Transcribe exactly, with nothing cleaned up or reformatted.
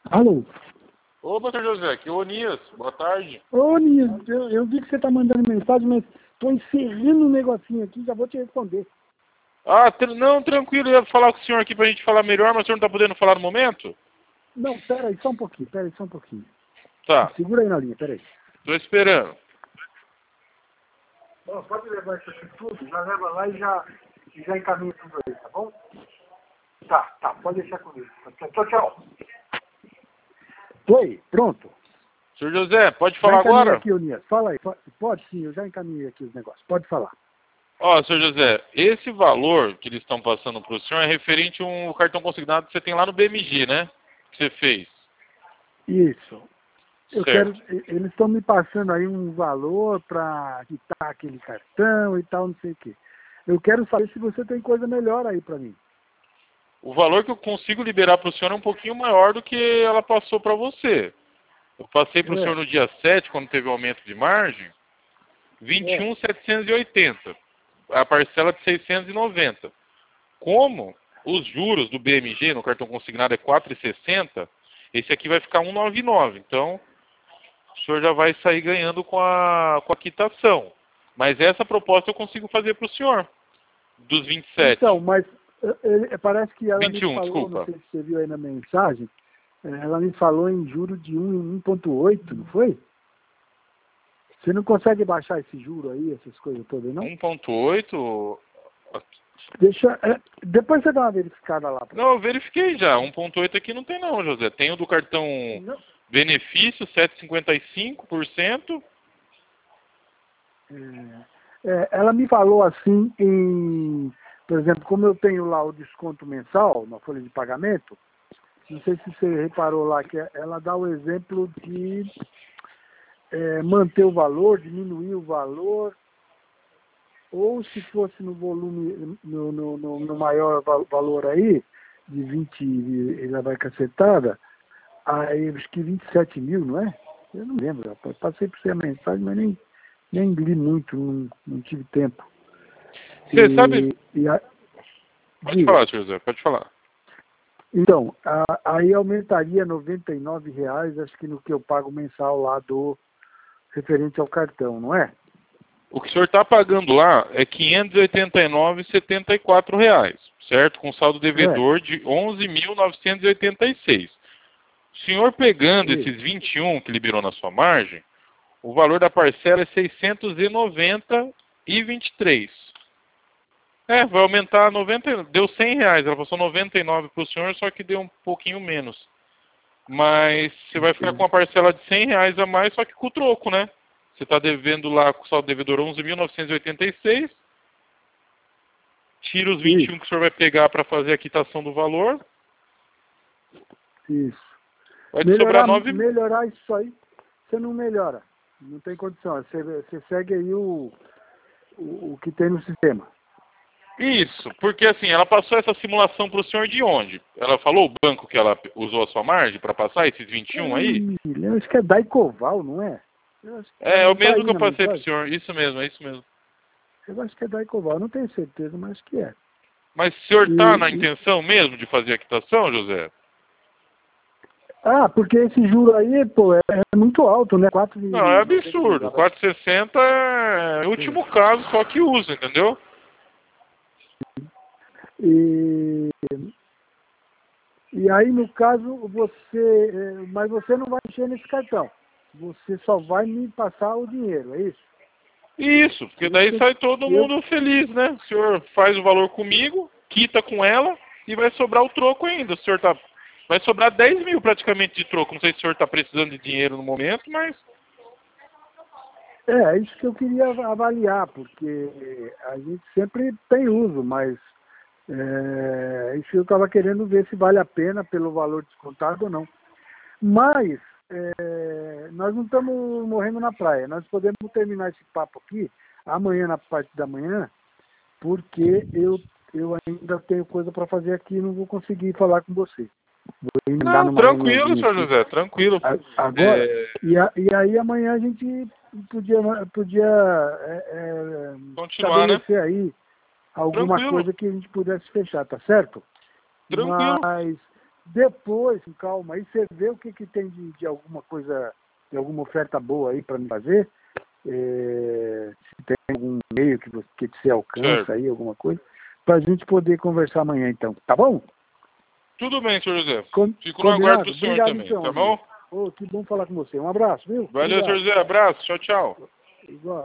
Alô? Opa, seu José, aqui é o Onias. Boa tarde. Ô, Onias, eu, eu vi que você tá mandando mensagem, mas tô encerrando um negocinho aqui, já vou te responder. Ah, tr não, tranquilo, eu ia falar com o senhor aqui pra gente falar melhor, mas o senhor não tá podendo falar no momento? Não, pera aí, só um pouquinho, pera aí, só um pouquinho. Tá, Segura aí na linha, pera aí. tô esperando. Bom, pode levar isso aqui tudo, já leva lá e já, e já encaminha tudo aí, tá bom? Tá, tá, pode deixar comigo. Tchau, tchau. Oi, pronto. Senhor José, pode Já falar encaminhei agora? aqui, Onias, fala aí. Pode, pode sim, eu já encaminhei aqui os negócios, pode falar. Ó, senhor José, esse valor que eles estão passando pro senhor é referente a um cartão consignado que você tem lá no B M G, né? Que você fez. Isso. Eu quero, Certo. eles estão me passando aí um valor para quitar aquele cartão e tal, não sei o quê. Eu quero saber se você tem coisa melhor aí para mim. O valor que eu consigo liberar pro senhor é um pouquinho maior do que ela passou pra você. Eu passei pro senhor É, no dia sete, quando teve o aumento de margem, vinte e é, um mil setecentos e oitenta. A parcela de seiscentos e noventa. Como os juros do B M G no cartão consignado é quatro vírgula sessenta, esse aqui vai ficar um vírgula noventa e nove. Então, o senhor já vai sair ganhando com a, com a quitação. Mas essa proposta eu consigo fazer para o senhor, dos vinte e então, sete. mas eh, eh, parece que ela me vinte e um, falou, não desculpa. sei se você viu aí na mensagem, eh, ela me falou em juro de um vírgula oito, não foi? Você não consegue baixar esse juro aí, essas coisas todas, não? um vírgula oito. Deixa, eh, depois você dá uma verificada lá para mim. Não, eu verifiquei já. um vírgula oito aqui não tem não, José. Tem o do cartão Não. benefício, sete vírgula cinquenta e cinco por cento. É, é, ela me falou assim, em, por exemplo, como eu tenho lá o desconto mensal na folha de pagamento, não sei se você reparou lá que ela dá o exemplo de é, manter o valor, diminuir o valor, ou se fosse no volume, no, no, no, no maior val- valor aí, de vinte, ela vai cacetada, aí acho que vinte e sete mil, não é? Eu não lembro, rapaz. Passei por você a mensagem, mas nem, nem li muito, não, não tive tempo. Você sabe... E, e a, Pode diga. falar, senhor José, pode falar. Então, a, aí aumentaria noventa e nove reais, acho que no que eu pago mensal lá do referente ao cartão, não é? O que o senhor está pagando lá é quinhentos e oitenta e nove vírgula setenta e quatro reais, certo? Com saldo É, devedor de onze mil novecentos e oitenta e seis. O senhor pegando isso. esses vinte e um que liberou na sua margem, o valor da parcela é seiscentos e noventa e vinte e três. É, vai aumentar noventa, deu cem reais, ela passou noventa e nove para o senhor, só que deu um pouquinho menos. Mas você vai ficar com Entendi. uma parcela de cem reais a mais, só que com o troco, né? Você está devendo lá com o saldo devedor onze mil novecentos e oitenta e seis, tira os vinte e um Isso, que o senhor vai pegar para fazer a quitação do valor, isso. vai te sobrar Melhorar, nove. melhorar isso aí, você não melhora. Não tem condição. Você, você segue aí o, o, o que tem no sistema. Isso, porque assim, ela passou essa simulação para o senhor de onde? Ela falou o banco que ela usou a sua margem para passar esses vinte e um aí? Ih, eu acho que é Daicoval, não é? Eu acho que É, é o não tá mesmo aí que eu na passei para o mensagem. senhor, isso mesmo, é isso mesmo. Eu acho que é Daicoval, não tenho certeza, mas acho que é. Mas o senhor E, está na e- intenção mesmo de fazer a quitação, José? ah, porque esse juro aí, pô, é, é muito alto, né? quatro Não, é vírgula noventa e absurdo. nove. quatrocentos e sessenta é o último caso só que usa, entendeu? E, e aí, no caso, você. eh, Mas você não vai mexer nesse cartão. Você só vai me passar o dinheiro, é isso? Isso, porque Eu, daí te- sai todo eu, mundo feliz, né? O senhor faz o valor comigo, quita com ela e vai sobrar o troco ainda. O senhor tá... Vai sobrar dez mil praticamente de troco. Não sei se o senhor está precisando de dinheiro no momento, mas... é, é isso que eu queria avaliar, porque a gente sempre tem uso, mas é, isso eu estava querendo ver se vale a pena pelo valor descontado ou não. Mas é, nós não estamos morrendo na praia. Nós podemos terminar esse papo aqui amanhã, na parte da manhã, porque eu, eu ainda tenho coisa para fazer aqui e não vou conseguir falar com você. Vou emendar Não, numa tranquilo, reuniãozinha senhor aqui José, tranquilo. a- agora. É... E, a, e aí amanhã a gente podia, podia é, é, Continuar, né? estabelecer aí alguma Tranquilo, coisa que a gente pudesse fechar, tá certo? tranquilo. Mas depois, com calma, aí você vê o que, que tem de, de alguma coisa, de alguma oferta boa aí para me fazer. É, se tem algum meio que você, que você alcança certo. aí, alguma coisa, para a gente poder conversar amanhã, então. Tá bom? Tudo bem, senhor José. Com, Fico no aguardo do senhor Obrigado, também, então, tá amigo. bom? Oh, que bom falar com você. Um abraço, viu? Valeu, Obrigado. senhor José. Abraço. Tchau, tchau. Igual.